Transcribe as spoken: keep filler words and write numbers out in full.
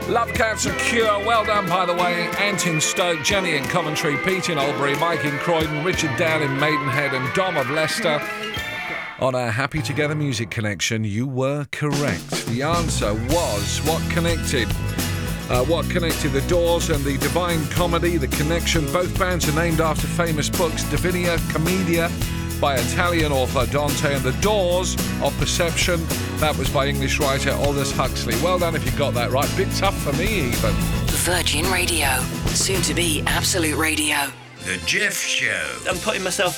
Love Cancer Cure, well done by the way. Ant in Stoke, Jenny in Coventry, Pete in Albury, Mike in Croydon, Richard Down in Maidenhead and Dom of Leicester. On our Happy Together Music Connection, you were correct. The answer was what connected. Uh, what connected the Doors and the Divine Comedy, The Connection. Both bands are named after famous books. Divina Commedia by Italian author Dante and The Doors of Perception. That was by English writer Aldous Huxley. Well done if you got that right. Bit tough for me even. Virgin Radio, soon to be Absolute Radio. The Jeff Show. I'm putting myself